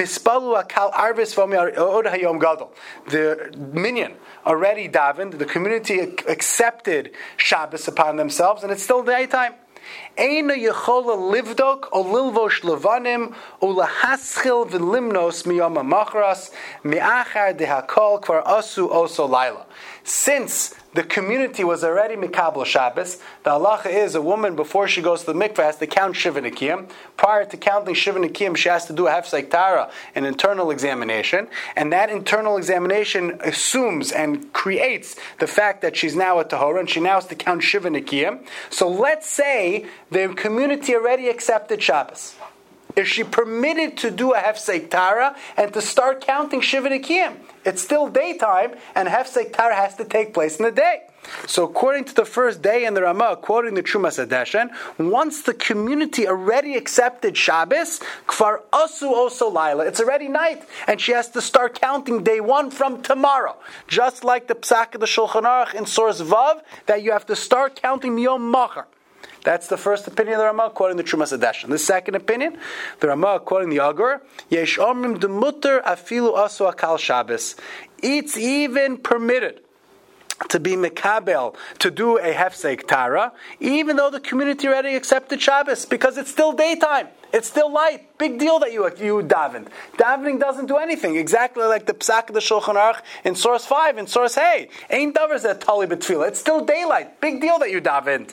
minyan already davened, the community accepted Shabbos upon themselves, and it's still daytime. Eina yechola livdok o lilvosh levanim o lahaschil v'limnos miyom ha'machras mi'achar dehakol kvar asu oso laila. Since the community was already Mikabel Shabbos, the halacha is a woman, before she goes to the mikveh, has to count Shiva Nikiyim. Prior to counting Shiva Nikiyim, she has to do a hefsek tara, an internal examination. And that internal examination assumes and creates the fact that she's now a tahora, and she now has to count Shiva Nikiyim. So let's say the community already accepted Shabbos. is she permitted to do a Hefsek Tara and to start counting Shiva Nikiyim? It's still daytime, and Hefsek Tara has to take place in the day. So according to the first day in the Ramah, quoting the Trumas Hadeshen, once the community already accepted Shabbos, Kfar Asu Oso Laila, it's already night, and she has to start counting day one from tomorrow. Just like the Psak of the Shulchan Aruch in Source Vav, that you have to start counting Miyom Machar. That's the first opinion of the Ramah, quoting the Trumas Hadeshen. The second opinion, the Ramah, quoting the Agur, Yesh Omrim Demuter Afilu Asu Akal Shabbos. It's even permitted to be mekabel, to do a hefsek tara, even though the community already accepted Shabbos, because it's still daytime, it's still light. Big deal that you you davened. Davening doesn't do anything. Exactly like the Psak of the Shulchan Aruch in Source five, in Source Hey. Ain't davers that tali betfila. It's still daylight. Big deal that you davened.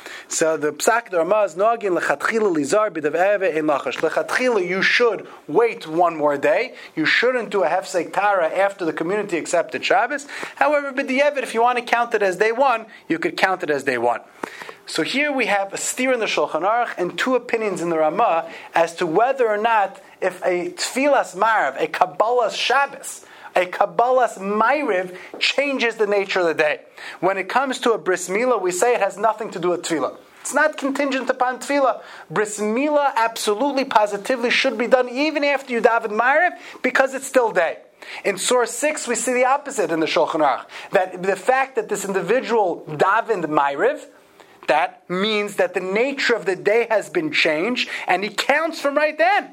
So the Psak the Ramah is noagin lechatchila lizar b'daveve ein lachash. Lechatchila, you should wait one more day. You shouldn't do a hefsek tara after the community accepted Shabbos. However, b'diavad, if you want to count it as day one, you could count it as day one. So here we have a steer in the Shulchan Aruch and two opinions in the Ramah as to whether or not if a tfilas marav, a Kabbalah's Shabbos, a Kabbalah's Ma'ariv changes the nature of the day. When it comes to a Bris Milah, we say it has nothing to do with Tefillah. It's not contingent upon Tefillah. Bris Milah absolutely, positively should be done even after you daven Ma'ariv because it's still day. In Source six, we see the opposite in the Shulchan Aruch. That the fact that this individual davened Ma'ariv, that means that the nature of the day has been changed and he counts from right then.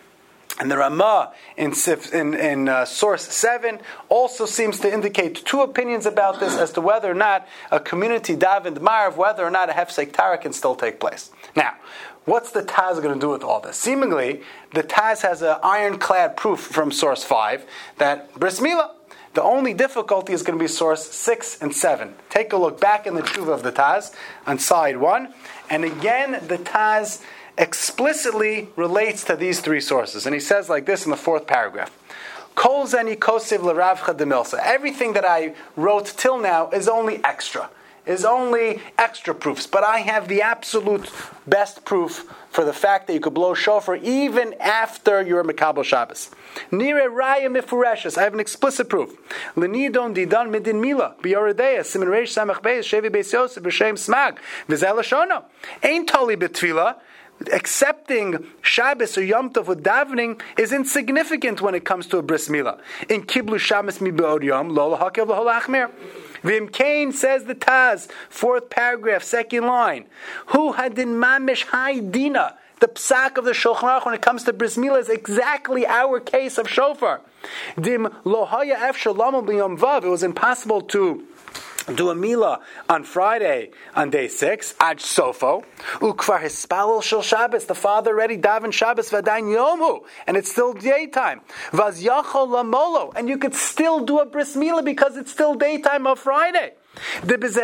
And the Ramah in, in, in uh, Source seven also seems to indicate two opinions about this as to whether or not a community davened Ma'ariv, whether or not a Hefsek Tara can still take place. Now, what's the Taz going to do with all this? Seemingly, the Taz has an ironclad proof from Source five that Bris Milah. The only difficulty is going to be Source six and seven. Take a look back in the Tshuva of the Taz on side one. And again, the Taz explicitly relates to these three sources. And he says like this in the fourth paragraph. Kol zeni kosiv l'ravcha demilsa. Everything that I wrote till now is only extra. Is only extra proofs. But I have the absolute best proof for the fact that you could blow shofar even after you're Mekabel Shabbos. Nire raya mifureshes. I have an explicit proof. L'nidon didon midin mila. B'yoredeya. Simen reish samach beis. Shevi beis yosef. B'shem smag. V'zeh l'shono. Ein toli b'tfila. Accepting Shabbos or Yom Tov with davening is insignificant when it comes to a Bris Milah. In Kiblu Shabbos mi be'od yom, lo l'hakev l'hol achmir. Vim Kain says the Taz, fourth paragraph, second line. Hu hadin mamish hai dina. The psak of the Shulchan Aruch when it comes to Bris Milah is exactly our case of shofar. Dim lo haya efshar lamo b'yom vav. It was impossible to do a Milah on Friday on day six, Aj Sofo. Ukvar hispalel shel Shabbos. The father already daven Shabbos v'adayin yomu, and it's still daytime. Vaz yachol lamolo, and you could still do a Bris Milah because it's still daytime of Friday. We're not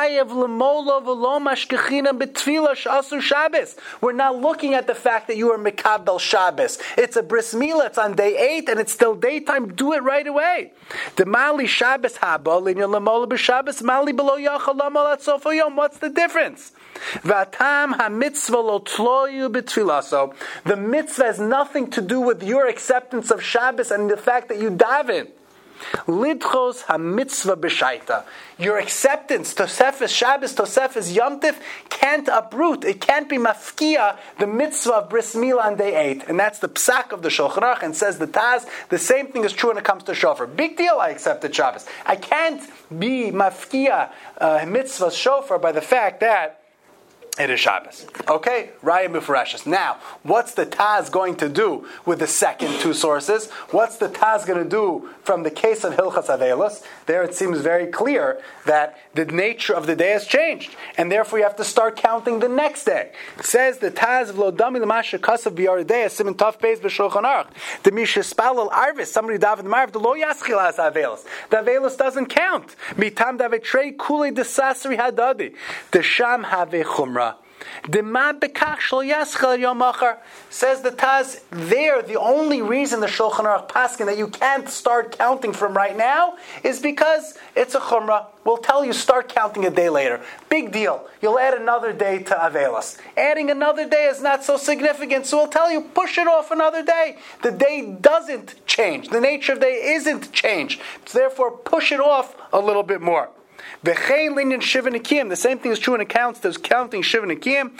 looking at the fact that you are Mekabel Shabbos. It's a Bris Milah, it's on day eight, and it's still daytime. Do it right away. The Mali Shabbos haba, linya lamola b'Shabbos, Mali below yachal lamola at sofa yom. What's the difference? Vatam ha-mitzvah lo tloyu b'tfilaso. The mitzvah has nothing to do with your acceptance of Shabbos and the fact that you daven. Lidchos ha-mitzvah b'shaita. Your acceptance, Tosefes Shabbos, Tosefes Yom Tif, can't uproot, it can't be mafkia, the mitzvah of Bris Milah on day eight. And that's the psak of the Shulchan Aruch, and says the Taz, the same thing is true when it comes to shofar. Big deal, I accepted Shabbos. I can't be mafkia uh, mitzvah shofar by the fact that it is Shabbos. Okay? Raya Mufreshus. Now, what's the Taz going to do with the second two sources? What's the Taz going to do from the case of Hilchas Avelos? There it seems very clear that the nature of the day has changed. And therefore you have to start counting the next day. It says the Taz of Lodami L'masha Kasav B'Yaredei Simen Tov Beis B'Shulchan Aruch. The Misha Spalal Arvis, somebody davened Ma'ariv, the Lo Yaschil as Avelos. The Avelos doesn't count. Mitam Davetrei Kulei Desasri Hadadi. The Sham Have Chumra. Says the Taz, there, the only reason the Shulchan Aruch paskin that you can't start counting from right now is because it's a chumrah. We'll tell you, start counting a day later. Big deal. You'll add another day to Avelos. Adding another day is not so significant, so we'll tell you, push it off another day. The day doesn't change. The nature of the day isn't changed. So therefore, push it off a little bit more. The same thing is true in accounts. There's counting Shiva Nikim.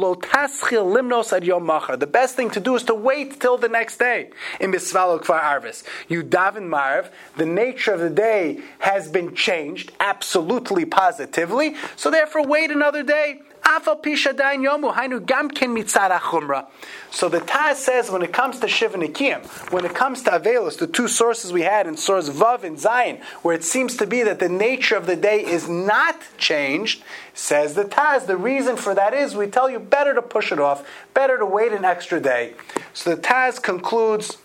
The best thing to do is to wait till the next day. In Bisvalo Kvar Arvis, you daven Marv. The nature of the day has been changed, absolutely positively. So therefore, wait another day. So the Taz says when it comes to Shiva Nikim, when it comes to Avelos, the two sources we had in Source Vav and Zayin, where it seems to be that the nature of the day is not changed, says the Taz, the reason for that is we tell you better to push it off, better to wait an extra day. So the Taz concludes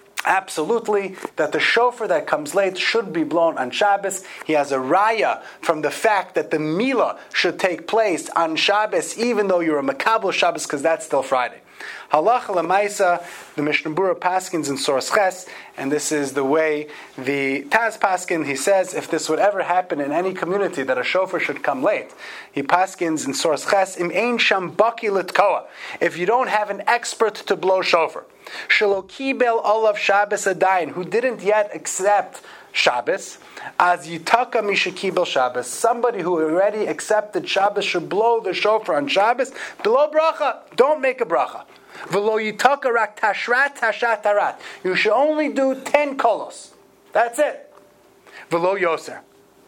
absolutely that the shofar that comes late should be blown on Shabbos. He has a raya from the fact that the milah should take place on Shabbos, even though you're a makabel Shabbos, because that's still Friday. Halacha lemaisa, the Mishnah Berurah paskins in Source Ches, and this is the way the Taz paskin, he says, if this would ever happen in any community, that a shofar should come late, he paskins in Source Ches, im ein sham baki litkoa, if you don't have an expert to blow shofar, shelo kibel olav Shabbos adayin, who didn't yet accept Shabbos, as yitaka mishakibel Shabbos, somebody who already accepted Shabbos should blow the shofar on Shabbos, below bracha, don't make a bracha. V'lo yitaka rak tashrat tashat tarat. You should only do ten kolos. That's it. V'lo yoser.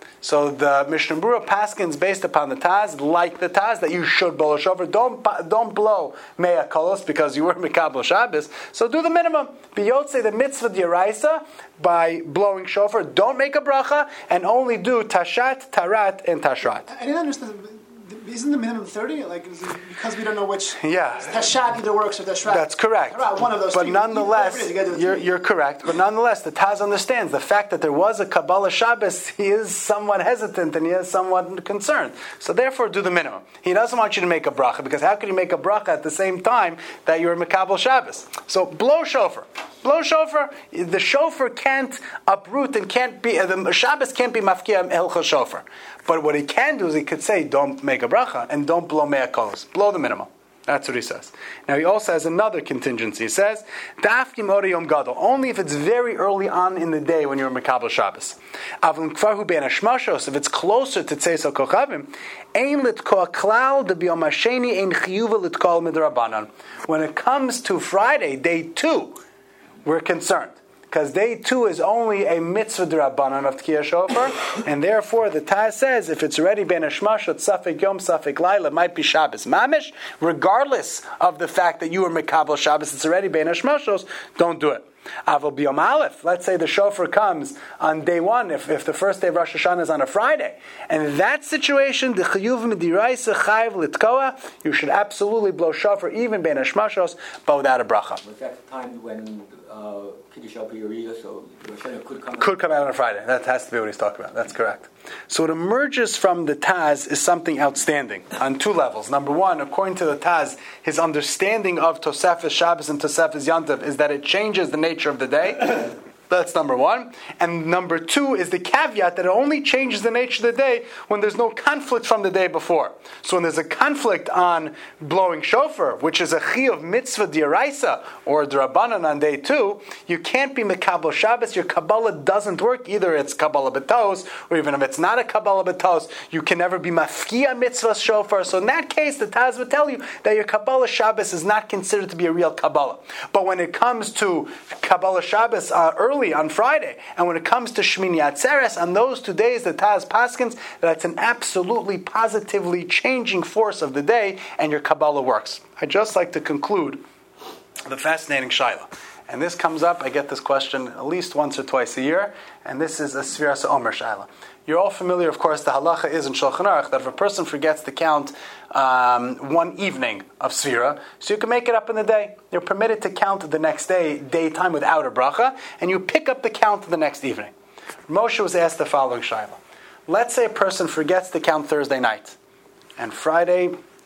So the Mishnah Berurah paskins based upon the Taz, like the Taz, that you should blow a shofar. Don't don't blow mea kolos because you were mikabel Shabbos. So do the minimum. Biyotze the mitzvah d'oraisa by blowing shofar. Don't make a bracha and only do tashat, tarat, and tashrat. I didn't understand. Isn't the minimum thirty? Like is it because we don't know which. Yeah. Tashat either works or tashrat. That's correct. Tarat, one of those. But two. nonetheless, you you you're, you're correct. But nonetheless, the Taz understands the fact that there was a Kabbalah Shabbos. He is somewhat hesitant and he is somewhat concerned. So therefore, do the minimum. He doesn't want you to make a bracha because how can you make a bracha at the same time that you're Mekabel Shabbos? So blow shofar. Blow shofar. The shofar can't uproot and can't be the Shabbos can't be mafkia elcha shofar. But what he can do is he could say, don't make a bracha and don't blow mea kolos. Blow the minimum. That's what he says. Now he also has another contingency. He says, Dafkim oriyom gadol, only if it's very early on in the day when you're Mekabel Shabbos. Avim kvarhu ben hashmashos, if it's closer to Tzeis HaKochavim, ein litkoa klal de biyom hasheni ein chiyuva litkol midrabanan. When it comes to Friday, day two, we're concerned. Because day two is only a mitzvah d'Rabbanan of Tkiyah Shofar, and therefore the Taz says if it's already ben hashmashot, safek yom, safek laila, it might be Shabbos mamish, regardless of the fact that you were mekabel Shabbos, it's already ben hashmashos, don't do it. Avol biyom aleph, let's say the shofar comes on day one, if, if the first day of Rosh Hashanah is on a Friday, and in that situation, the chiyuv midiraisa chayiv litkoa, you should absolutely blow shofar even ben hashmashos, but without a bracha. Was that the time when uh, Kiddush Al B'Yariah, so Rosh Hashanah could come out? Could come out on a Friday. That has to be what he's talking about. That's correct. So what emerges from the Taz is something outstanding on two levels. Number one, according to the Taz, his understanding of Tosefes Shabbos and Tosefes Yantav is that it changes the nature of the day. That's number one. And number two is the caveat that it only changes the nature of the day when there's no conflict from the day before. So when there's a conflict on blowing shofar, which is a chiyuv mitzvah d'oraisa or d'Rabbanan on day two, you can't be mekabel Shabbos. Your Kabbalah doesn't work. Either it's Kabbalah b'tos, or even if it's not a Kabbalah b'tos, you can never be mafkia mitzvah shofar. So in that case, the Taz would tell you that your Kabbalah Shabbos is not considered to be a real Kabbalah. But when it comes to Kabbalah Shabbos uh, early on Friday, and when it comes to Shmini Atzeres, on those two days, the Taz paskins, that's an absolutely positively changing force of the day, and your Kabbalah works. I'd just like to conclude the fascinating shaila. And this comes up, I get this question at least once or twice a year, and this is a Sfiras Omer shaila. You're all familiar, of course, the halacha is in Shulchan Aruch that if a person forgets to count um, one evening of Sfira, so you can make it up in the day. You're permitted to count the next day, daytime, without a bracha, and you pick up the count the next evening. Moshe was asked the following shaila. Let's say a person forgets to count Thursday night, and Friday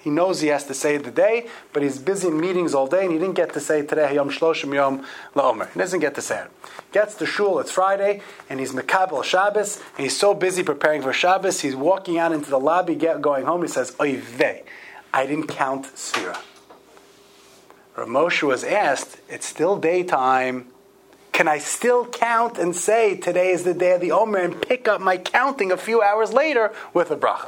He knows he has to say the day, but he's busy in meetings all day, and he didn't get to say today Hayom Shloshim Yom LaOmer. He doesn't get to say it. Gets to shul, it's Friday, and he's Mekabel Shabbos, and he's so busy preparing for Shabbos, he's walking out into the lobby, get, going home, he says, Oy vey, I didn't count Sfira. Rav Moshe was asked, it's still daytime, can I still count and say today is the day of the Omer and pick up my counting a few hours later with a bracha?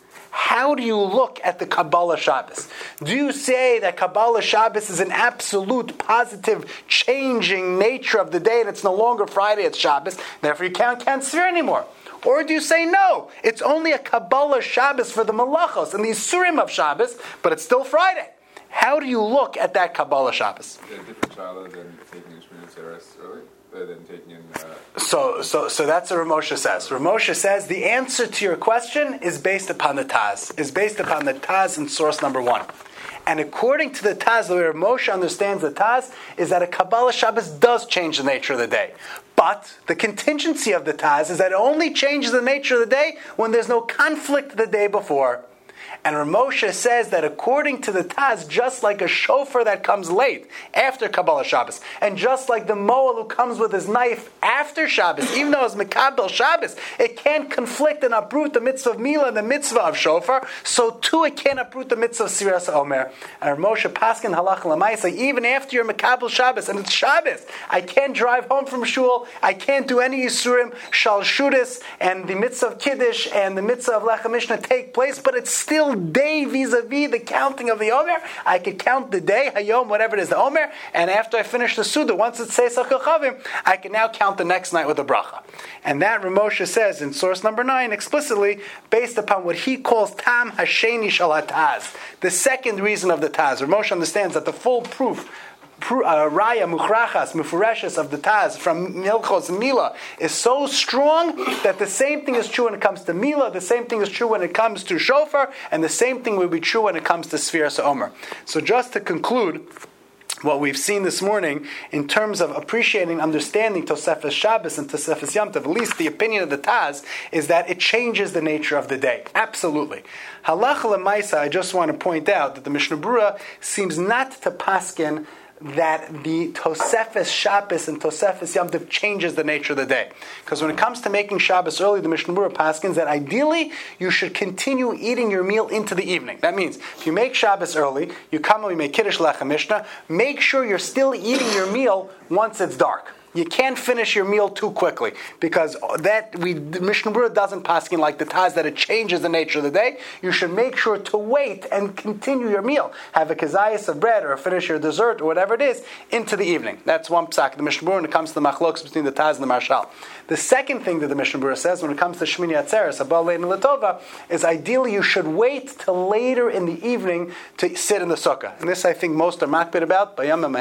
How do you look at the Kabbalah Shabbos? Do you say that Kabbalah Shabbos is an absolute, positive, changing nature of the day and it's no longer Friday, it's Shabbos, therefore you can't count Sfira anymore? Or do you say, no, it's only a Kabbalah Shabbos for the Malachos and the Isurim of Shabbos, but it's still Friday? How do you look at that Kabbalah Shabbos? Is it a different child than taking Shmini Atzeres early? Than taking in, uh... So, so, so that's what Rav Moshe says. Rav Moshe says the answer to your question is based upon the Taz, is based upon the Taz in source number one. And according to the Taz, the way Rav Moshe understands the Taz is that a Kabbalah Shabbos does change the nature of the day. But the contingency of the Taz is that it only changes the nature of the day when there's no conflict the day before. And Rav Moshe says that according to the Taz, just like a shofar that comes late, after Kabbalah Shabbos, and just like the Moel who comes with his knife after Shabbos, even though it's Mekabel Shabbos, it can't conflict and uproot the mitzvah of Mila and the mitzvah of shofar, so too it can't uproot the mitzvah of Sfiras Omer. And Rav Moshe Paskin Halach L'maisa, even after your Mekabel Shabbos, and it's Shabbos, I can't drive home from shul, I can't do any Yisurim, Shal Shudis, and the mitzvah of Kiddush, and the mitzvah of Lechem Mishnah take place, but it's still day vis-a-vis the counting of the Omer. I could count the day, Hayom, whatever it is, the Omer, and after I finish the Suda, once it says Sachel Chavim, I can now count the next night with a bracha. And that Rav Moshe says in source number nine, explicitly, based upon what he calls Tam Hasheni Shal HaTaz, the second reason of the Taz. Rav Moshe understands that the full proof Uh, Raya Muchrachas Mufureshes of the Taz from Milchos and Mila is so strong that the same thing is true when it comes to Mila, the same thing is true when it comes to Shofar, and the same thing will be true when it comes to Sfiras Omer. So just to conclude what we've seen this morning in terms of appreciating, understanding Tosefes Shabbos and Tosefes Yom Tov, at least the opinion of the Taz is that it changes the nature of the day. Absolutely. Halacha L'maisa, I just want to point out that the Mishnah Berurah seems not to paskin that the Tosefes Shabbos and Tosefes Yom Tov changes the nature of the day. Because when it comes to making Shabbos early, the Mishnah Berurah paskins that ideally you should continue eating your meal into the evening. That means if you make Shabbos early, you come and you make Kiddush Lechem Mishnah, make sure you're still eating your meal once it's dark. You can't finish your meal too quickly because that we the Mishnah Berurah doesn't paskin like the Taz that it changes the nature of the day. You should make sure to wait and continue your meal. Have a kazayas of bread or finish your dessert or whatever it is into the evening. That's one psak. The Mishnah Berurah when it comes to the machloks between the Taz and the Marshal. The second thing that the Mishnah Berurah says when it comes to Shmini Atzeres, Abba Lein Latova, is ideally you should wait till later in the evening to sit in the sukkah. And this I think most are makbid about.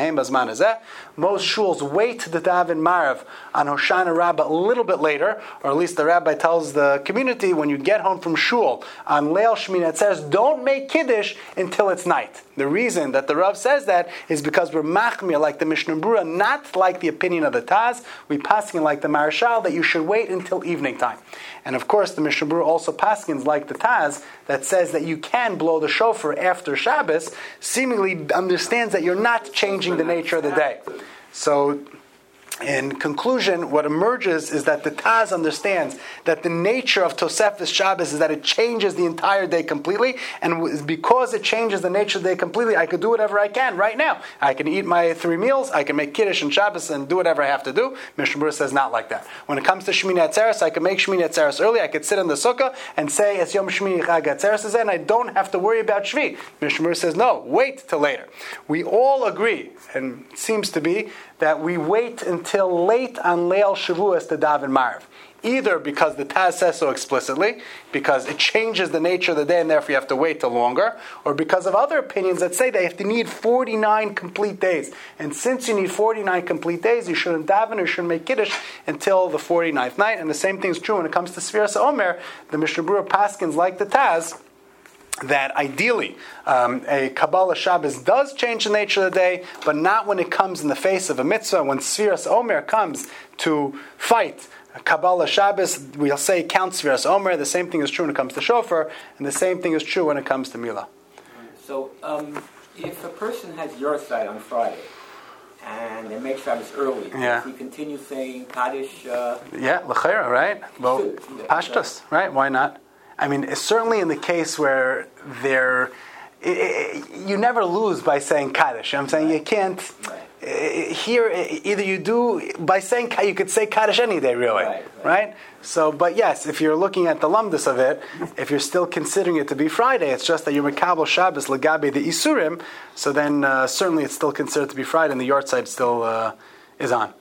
Most shuls wait to the daven Marav on Hoshana Rabbah a little bit later, or at least the rabbi tells the community when you get home from shul on Leil Shmini Atzeres, don't make Kiddush until it's night. The reason that the Rav says that is because we're machmir like the Mishnah Berurah, not like the opinion of the Taz. We paskin like the Marshal that you should wait until evening time. And of course, the Mishnah Berurah also paskins like the Taz that says that you can blow the shofar after Shabbos, seemingly understands that you're not changing the nature of the day. So, in conclusion, what emerges is that the Taz understands that the nature of Tosefes Shabbos is that it changes the entire day completely, and because it changes the nature of the day completely, I could do whatever I can right now. I can eat my three meals, I can make Kiddush and Shabbos and do whatever I have to do. Mishnah Berurah says not like that. When it comes to Shmini Atzeres, I can make Shmini Atzeres early, I could sit in the sukkah and say, Es Yom Shmini Chag Atzeres, and I don't have to worry about Shvi. Mishnah Berurah says, no, wait till later. We all agree, and it seems to be, that we wait until late on Leil Shavuos to daven Marav. Either because the Taz says so explicitly, because it changes the nature of the day and therefore you have to wait till longer, or because of other opinions that say they have to need forty-nine complete days. And since you need forty-nine complete days, you shouldn't daven or you shouldn't make Kiddush until the forty-ninth night. And the same thing is true when it comes to Sfiras Omer. The Mishnah Berurah paskins like the Taz, that ideally um, a Kabbalah Shabbos does change the nature of the day, but not when it comes in the face of a mitzvah. When Sfiras Omer comes to fight Kabbalah Shabbos, we'll say count Sfiras Omer. The same thing is true when it comes to Shofar, and the same thing is true when it comes to Milah. So, um, if a person has your side on Friday, and they make Shabbos early, Yeah. if he continues saying Kaddish, uh, Yeah, l'chayra, right? Well, should. pashtus, right? Why not? I mean, it's certainly in the case where they're, i i you never lose by saying Kaddish. You know what I'm saying? You can't. Right. Uh, here, either you do by saying you could say Kaddish any day, really, Right, right? right. So, but yes, if you're looking at the lumdus of it, if you're still considering it to be Friday, it's just that you're Mekabel Shabbos legabe the Isurim. So then, uh, certainly, it's still considered to be Friday, and the yard side still uh, is on.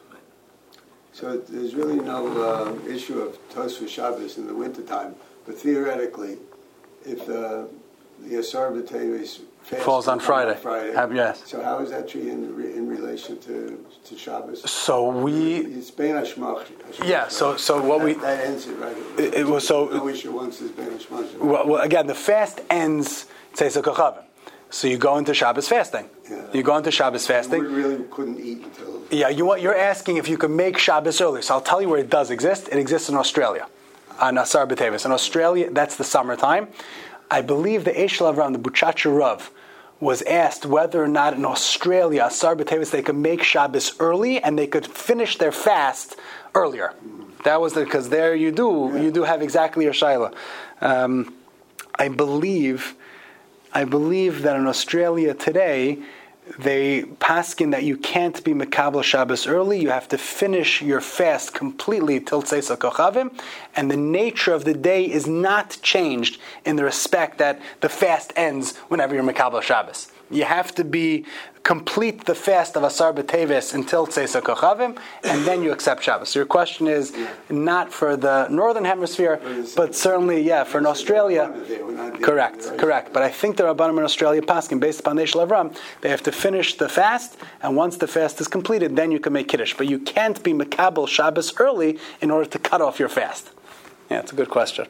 So there's really no uh, issue of Tosfos Shabbos in the wintertime, but theoretically, if the the Asar B'Teves fast Falls on Friday. Friday. Have- yes. So how is that treated in, re- in relation to to Shabbos? So we, It's Bein Hashmach. yeah. So so what that, we. that ends it, right? It- it was so- no issue once it's Bein Hashmach. Well, well, again, the fast ends Tzeis HaKochavim. So you go into Shabbos fasting. Yeah. You go into Shabbos We fasting. really couldn't eat until. Yeah, you want, you're asking if you can make Shabbos early. So I'll tell you where it does exist. It exists in Australia, on Asar B'Teves. In Australia, that's the summertime. I believe the Eshel Avram, the Buchacha Rav, was asked whether or not in Australia, Asar B'Teves, they could make Shabbos early and they could finish their fast earlier. That was because there you do, you do have exactly your shaila. Um, I believe, I believe that in Australia today, they paskin that you can't be Mekabel Shabbos early. You have to finish your fast completely till Tzeis HaKochavim, and the nature of the day is not changed in the respect that the fast ends whenever you're Mekabel Shabbos. You have to be complete the fast of Asar B'Teves until Tzeis HaKochavim, and then you accept Shabbos. So your question is not for the northern hemisphere, but certainly, yeah, for in Australia. Correct, correct. But I think the Rabbanim in Australia paskin, based upon the Eshel Avram, they have to finish the fast, and once the fast is completed, then you can make Kiddush. But you can't be Mekabel Shabbos early in order to cut off your fast. Yeah, it's a good question.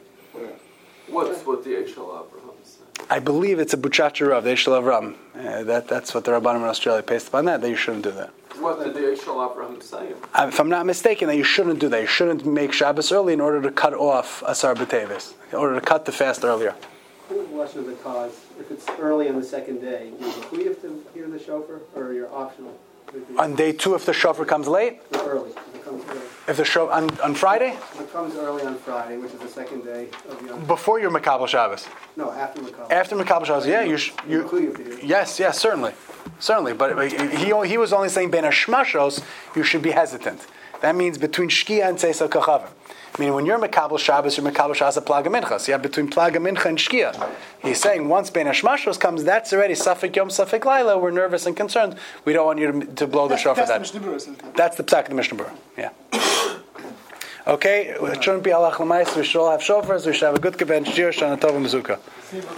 What's what the Eshel Avraham said? I believe it's a Buchacha Rav, the Eshel Avram. Uh, that, that's what the Rabbanim in Australia based upon that, that you shouldn't do that. What did the Eshel Avraham say? Uh, If I'm not mistaken, that you shouldn't do that. You shouldn't make Shabbos early in order to cut off Asar B'Teves, in order to cut the fast earlier. What of the cause? If it's early on the second day, do you have to hear the shofar, or you're optional? On day two, if the shofar comes late, It's early. If it comes early. if the shofar on, on Friday, If it comes early on Friday, which is the second day of Yom. before your Mekabel Shabbos, No, after Makabel. after Mekabel Shabbos, yeah, you, sh- you Including the hearing. yes, yes, certainly, certainly. But he he was only saying Ben Hashmashos, you should be hesitant. That means between Shkia and Tzeis HaKochavim. I mean, when you're Mekabel Shabbos, you're Mekabel Shabbos at Plaga Mincha. So you have between Plaga Mincha and Shkia. He's saying once Ben Hashmashos comes, that's already Safek Yom, Safek Laila. We're nervous and concerned. We don't want you to, to blow the shofar. That's That the Mishnah Berurah says that. that's the psak of the Mishnah Berurah. Yeah. Okay, it shouldn't be halach l'mais. We should all have shofars. We should have a good kibben shir, shana tov and bazooka.